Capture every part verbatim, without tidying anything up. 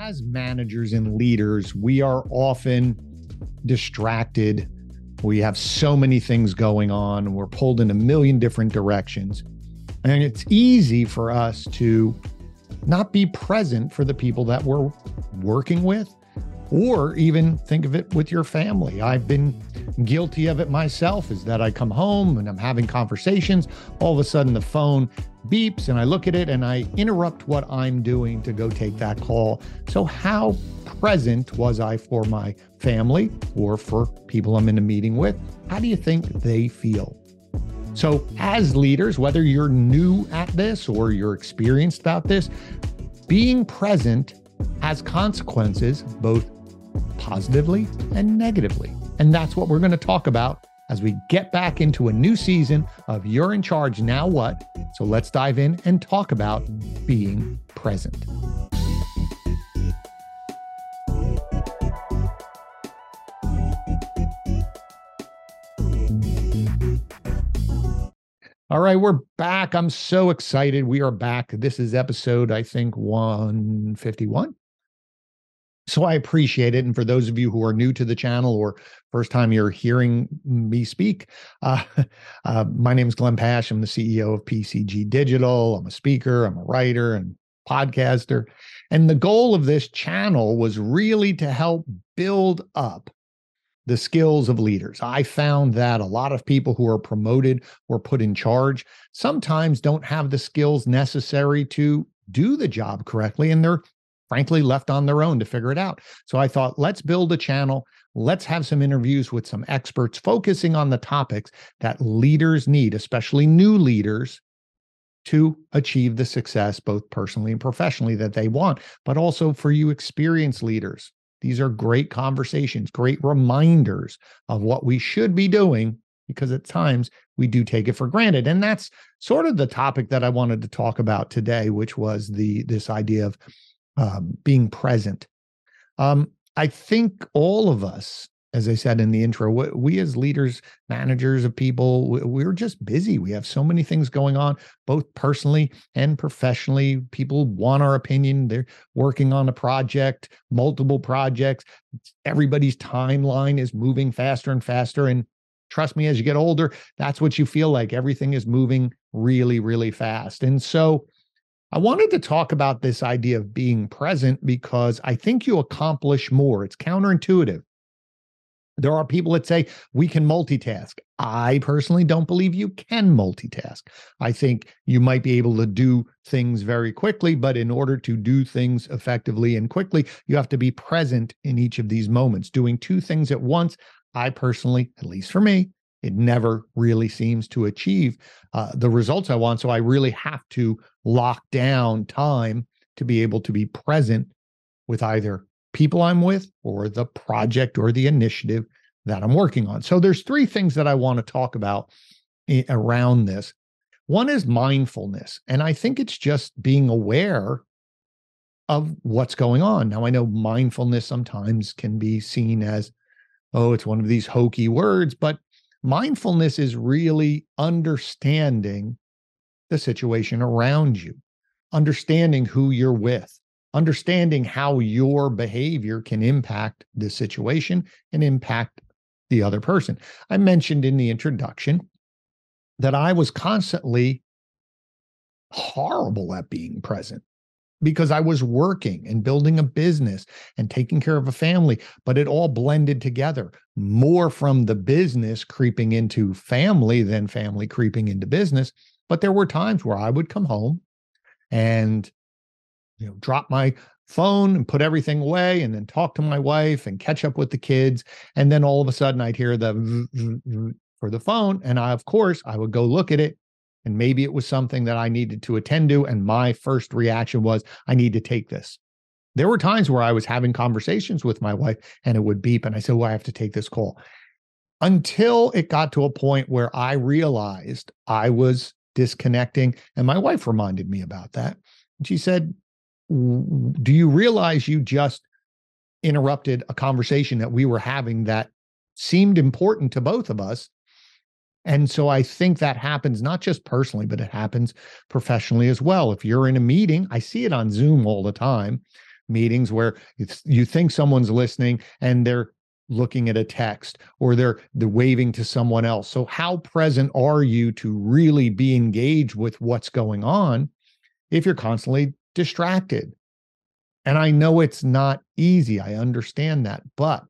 as managers and leaders, we are often distracted. We have so many things going on. We're pulled in a million different directions. And it's easy for us to not be present for the people that we're working with, or even think of it with your family. I've been guilty of it myself, is that I come home and I'm having conversations. All of a sudden the phone beeps and I look at it and I interrupt what I'm doing to go take that call. So how present was I for my family or for people I'm in a meeting with? How do you think they feel? So as leaders, whether you're new at this or you're experienced about this, being present has consequences, both positively and negatively. And that's what we're going to talk about as we get back into a new season of You're in Charge, Now What? So let's dive in and talk about being present. All right, we're back. I'm so excited. We are back. This is episode, I think, one fifty-one. So I appreciate it. And for those of you who are new to the channel or first time you're hearing me speak, uh, uh, my name is Glenn Pash. I'm the C E O of P C G Digital. I'm a speaker, I'm a writer and podcaster. And the goal of this channel was really to help build up the skills of leaders. I found that a lot of people who are promoted or put in charge sometimes don't have the skills necessary to do the job correctly, and they're frankly left on their own to figure it out. So I thought, let's build a channel. Let's have some interviews with some experts focusing on the topics that leaders need, especially new leaders, to achieve the success, both personally and professionally, that they want, but also for you experienced leaders. These are great conversations, great reminders of what we should be doing, because at times we do take it for granted. And that's sort of the topic that I wanted to talk about today, which was the this idea of um, being present. Um, I think all of us, as I said in the intro, we, we as leaders, managers of people, we, we're just busy. We have so many things going on, both personally and professionally. People want our opinion. They're working on a project, multiple projects. Everybody's timeline is moving faster and faster. And trust me, as you get older, that's what you feel like. Everything is moving really, really fast. And so I wanted to talk about this idea of being present because I think you accomplish more. It's counterintuitive. There are people that say we can multitask. I personally don't believe you can multitask. I think you might be able to do things very quickly, but in order to do things effectively and quickly, you have to be present in each of these moments. Doing two things at once, I personally, at least for me, it never really seems to achieve uh, the results I want. So I really have to lock down time to be able to be present with either people I'm with or the project or the initiative that I'm working on. So there's three things that I want to talk about i- around this. One is mindfulness. And I think it's just being aware of what's going on. Now, I know mindfulness sometimes can be seen as, oh, it's one of these hokey words, but mindfulness is really understanding the situation around you, understanding who you're with, understanding how your behavior can impact the situation and impact the other person. I mentioned in the introduction that I was constantly horrible at being present because I was working and building a business and taking care of a family, but it all blended together, more from the business creeping into family than family creeping into business. But there were times where I would come home and you know, drop my phone and put everything away and then talk to my wife and catch up with the kids. And then all of a sudden I'd hear the zzz, zzz, zzz for the phone. And I, of course, I would go look at it. And maybe it was something that I needed to attend to. And my first reaction was, I need to take this. There were times where I was having conversations with my wife and it would beep. And I said, well, I have to take this call. Until it got to a point where I realized I was disconnecting. And my wife reminded me about that. And she said, do you realize you just interrupted a conversation that we were having that seemed important to both of us? And so I think that happens not just personally, but it happens professionally as well. If you're in a meeting, I see it on Zoom all the time, meetings where it's, you think someone's listening and they're looking at a text or they're they're waving to someone else. So how present are you to really be engaged with what's going on if you're constantly distracted? And I know it's not easy. I understand that. But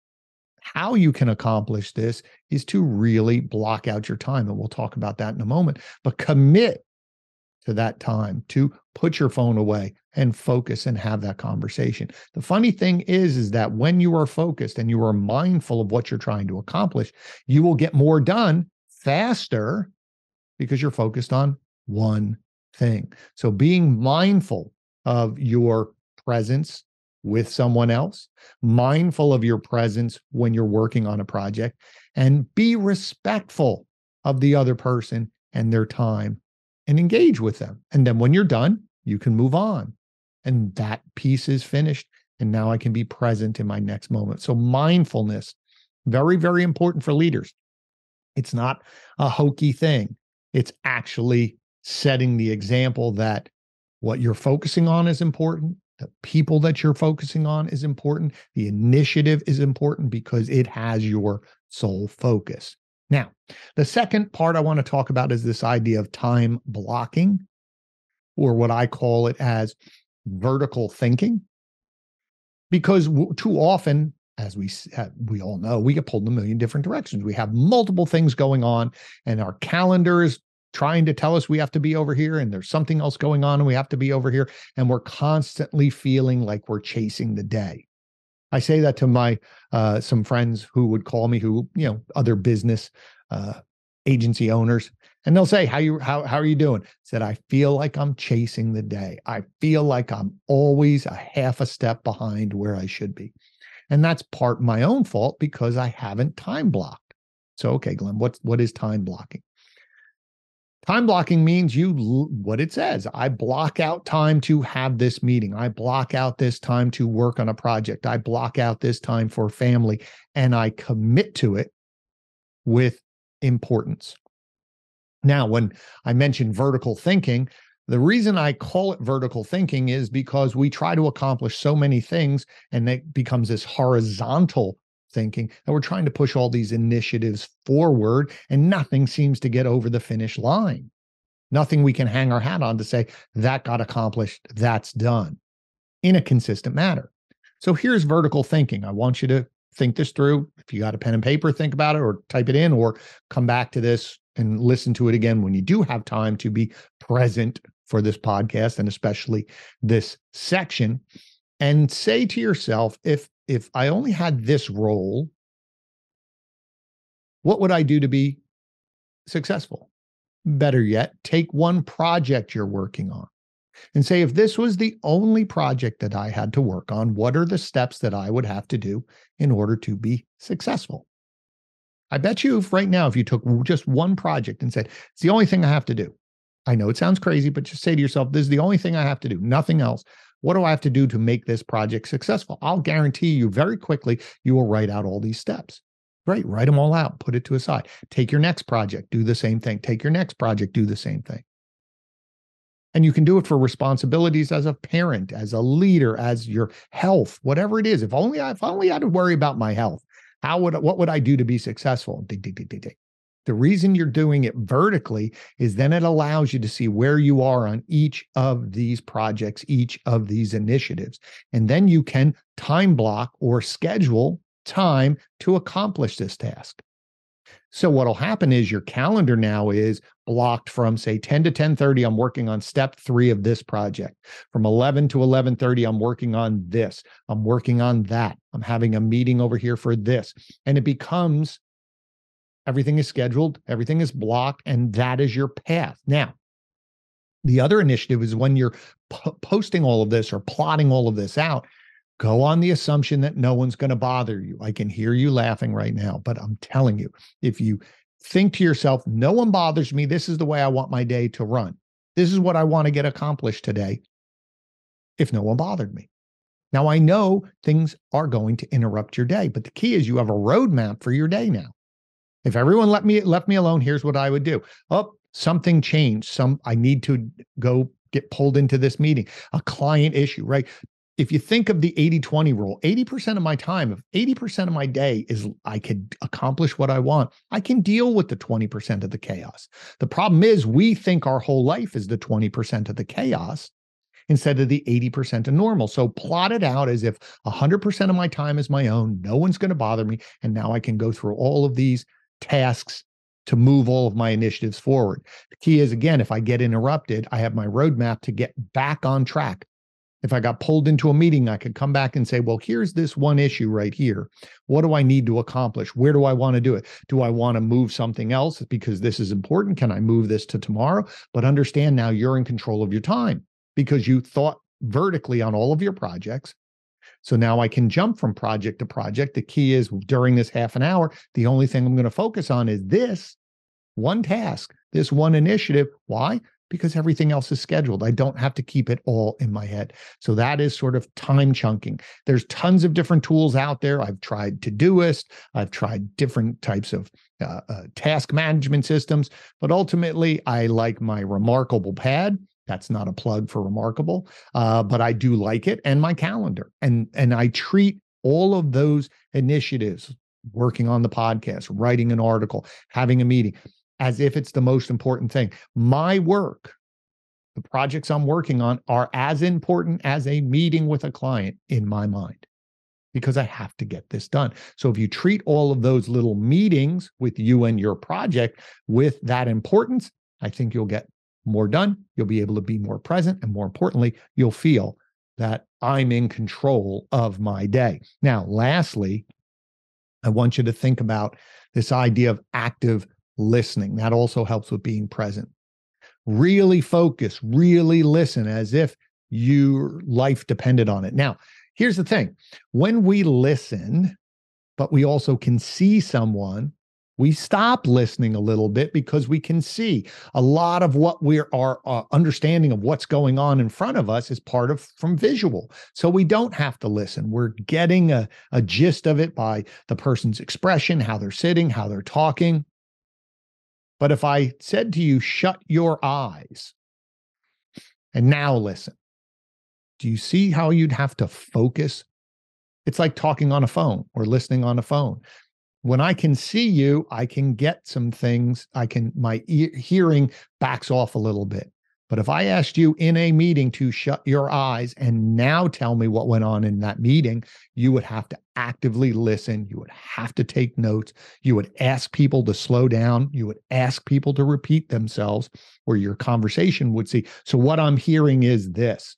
how you can accomplish this is to really block out your time. And we'll talk about that in a moment. But commit to that time to put your phone away and focus and have that conversation. The funny thing is, is that when you are focused and you are mindful of what you're trying to accomplish, you will get more done faster because you're focused on one thing. So being mindful of your presence with someone else, mindful of your presence when you're working on a project, and be respectful of the other person and their time and engage with them. And then when you're done, you can move on. And that piece is finished. And now I can be present in my next moment. So mindfulness, very, very important for leaders. It's not a hokey thing. It's actually setting the example that what you're focusing on is important. The people that you're focusing on is important. The initiative is important because it has your sole focus. Now, the second part I want to talk about is this idea of time blocking, or what I call it as vertical thinking. Because too often, as we we all know, we get pulled in a million different directions. We have multiple things going on, and our calendar is trying to tell us we have to be over here, and there's something else going on and we have to be over here, and we're constantly feeling like we're chasing the day. I say that to my uh, some friends who would call me, who, you know, other business uh, agency owners, and they'll say, "How you how how are you doing?" I said, "I feel like I'm chasing the day. I feel like I'm always a half a step behind where I should be," and that's part my own fault because I haven't time blocked. So, okay, Glenn, what's what is time blocking? Time blocking means you, what it says, I block out time to have this meeting. I block out this time to work on a project. I block out this time for family, and I commit to it with importance. Now, when I mentioned vertical thinking, the reason I call it vertical thinking is because we try to accomplish so many things, and it becomes this horizontal thinking that we're trying to push all these initiatives forward, and nothing seems to get over the finish line. Nothing we can hang our hat on to say that got accomplished, that's done in a consistent manner. So here's vertical thinking. I want you to think this through. If you got a pen and paper, think about it, or type it in, or come back to this and listen to it again when you do have time to be present for this podcast, and especially this section, and say to yourself, if if I only had this role, what would I do to be successful? Better yet, take one project you're working on and say, if this was the only project that I had to work on, what are the steps that I would have to do in order to be successful? I bet you if right now, if you took just one project and said, it's the only thing I have to do. I know it sounds crazy, but just say to yourself, this is the only thing I have to do, nothing else. What do I have to do to make this project successful? I'll guarantee you very quickly, you will write out all these steps. Great, write them all out, put it to a side. Take your next project, do the same thing. Take your next project, do the same thing. And you can do it for responsibilities as a parent, as a leader, as your health, whatever it is. If only I, if only I had to worry about my health, how would, what would I do to be successful? Dig, dig, dig, dig, dig. The reason you're doing it vertically is then it allows you to see where you are on each of these projects, each of these initiatives. And then you can time block or schedule time to accomplish this task. So what'll happen is your calendar now is blocked from, say, ten to ten thirty, I'm working on step three of this project. From eleven to eleven thirty, I'm working on this. I'm working on that. I'm having a meeting over here for this. And it becomes everything is scheduled, everything is blocked, and that is your path. Now, the other initiative is when you're po- posting all of this or plotting all of this out, go on the assumption that no one's going to bother you. I can hear you laughing right now, but I'm telling you, if you think to yourself, no one bothers me, this is the way I want my day to run. This is what I want to get accomplished today, if no one bothered me. Now, I know things are going to interrupt your day, but the key is you have a roadmap for your day now. If everyone let me left me alone, here's what I would do. Oh, something changed. Some I need to go get pulled into this meeting. A client issue, right? if you think of the eighty twenty rule, eighty percent of my time, if eighty percent of my day is I could accomplish what I want, I can deal with the twenty percent of the chaos. The problem is we think our whole life is the twenty percent of the chaos instead of the eighty percent of normal. So plot it out as if one hundred percent of my time is my own, no one's going to bother me, and now I can go through all of these tasks to move all of my initiatives forward. The key is, again, if I get interrupted, I have my roadmap to get back on track. If I got pulled into a meeting, I could come back and say, well, here's this one issue right here. What do I need to accomplish? Where do I want to do it? Do I want to move something else because this is important? Can I move this to tomorrow? But understand now you're in control of your time because you thought vertically on all of your projects. So now I can jump from project to project. The key is during this half an hour, the only thing I'm going to focus on is this one task, this one initiative. Why? Because everything else is scheduled. I don't have to keep it all in my head. So that is sort of time chunking. There's tons of different tools out there. I've tried Todoist. I've tried different types of uh, uh, task management systems, but ultimately I like my Remarkable Pad. That's not a plug for Remarkable, uh, but I do like it, and my calendar. And, and I treat all of those initiatives, working on the podcast, writing an article, having a meeting, as if it's the most important thing. My work, the projects I'm working on, are as important as a meeting with a client in my mind, because I have to get this done. So if you treat all of those little meetings with you and your project with that importance, I think you'll get more done. You'll be able to be more present. And more importantly, you'll feel that I'm in control of my day. Now, lastly, I want you to think about this idea of active listening. That also helps with being present. Really focus, really listen as if your life depended on it. Now, here's the thing. When we listen, but we also can see someone, we stop listening a little bit because we can see a lot of what we're our uh, understanding of what's going on in front of us is part of from visual. So we don't have to listen. We're getting a, a gist of it by the person's expression, how they're sitting, how they're talking. But if I said to you, shut your eyes and now listen, do you see how you'd have to focus? It's like talking on a phone or listening on a phone. When I can see you, I can get some things. I can, my ear, hearing backs off a little bit. But if I asked you in a meeting to shut your eyes and now tell me what went on in that meeting, you would have to actively listen. You would have to take notes. You would ask people to slow down. You would ask people to repeat themselves, or your conversation would see. So what I'm hearing is this.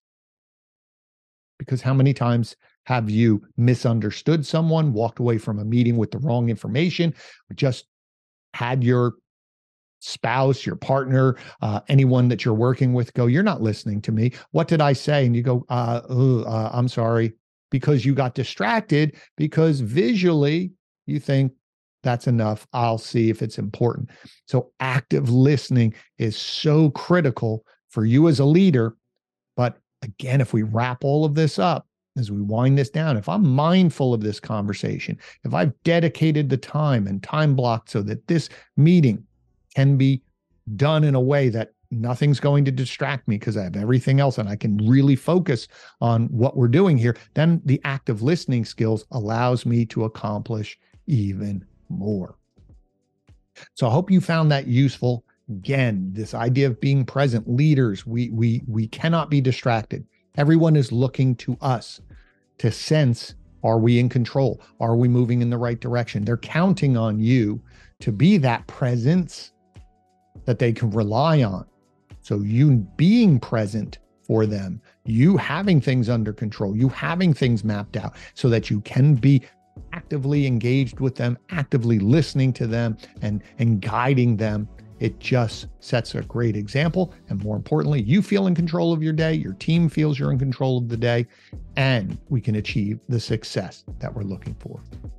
Because how many times have you misunderstood someone, walked away from a meeting with the wrong information, or just had your spouse, your partner, uh, anyone that you're working with go, you're not listening to me. What did I say? And you go, uh, ugh, uh, I'm sorry, because you got distracted, because visually you think that's enough. I'll see if it's important. So active listening is so critical for you as a leader. But again, if we wrap all of this up, as we wind this down, if I'm mindful of this conversation, if I've dedicated the time and time blocked so that this meeting can be done in a way that nothing's going to distract me because I have everything else and I can really focus on what we're doing here, then the active listening skills allows me to accomplish even more. So I hope you found that useful. Again, this idea of being present, leaders, we we we cannot be distracted. Everyone is looking to us to sense, are we in control? Are we moving in the right direction? They're counting on you to be that presence that they can rely on. So you being present for them, you having things under control, you having things mapped out so that you can be actively engaged with them, actively listening to them and, and guiding them. It just sets a great example. And more importantly, you feel in control of your day, your team feels you're in control of the day, and we can achieve the success that we're looking for.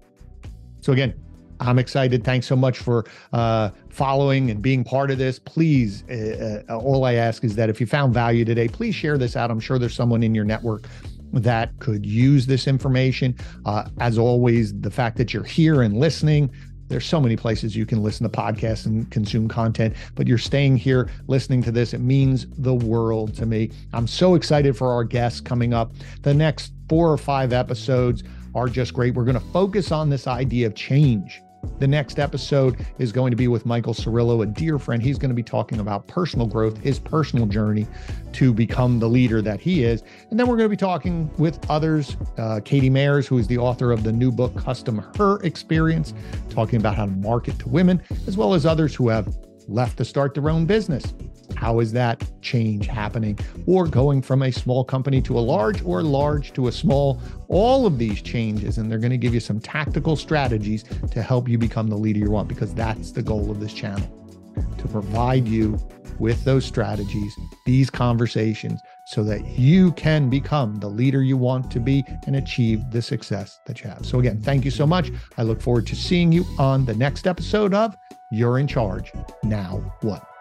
So again, I'm excited. Thanks so much for uh, following and being part of this. Please, uh, uh, all I ask is that if you found value today, please share this out. I'm sure there's someone in your network that could use this information. Uh, as always, the fact that you're here and listening There's so many places you can listen to podcasts and consume content, but you're staying here listening to this. It means the world to me. I'm so excited for our guests coming up. The next four or five episodes are just great. We're going to focus on this idea of change. The next episode is going to be with Michael Cirillo, a dear friend. He's going to be talking about personal growth, his personal journey to become the leader that he is. And then we're going to be talking with others, uh, Katie Mayers, who is the author of the new book, Custom Her Experience, talking about how to market to women, as well as others who have left to start their own business. How is that change happening? Or going from a small company to a large, or large to a small, all of these changes. And they're going to give you some tactical strategies to help you become the leader you want, because that's the goal of this channel, to provide you with those strategies, these conversations, so that you can become the leader you want to be and achieve the success that you have. So again, thank you so much. I look forward to seeing you on the next episode of You're in Charge. Now what?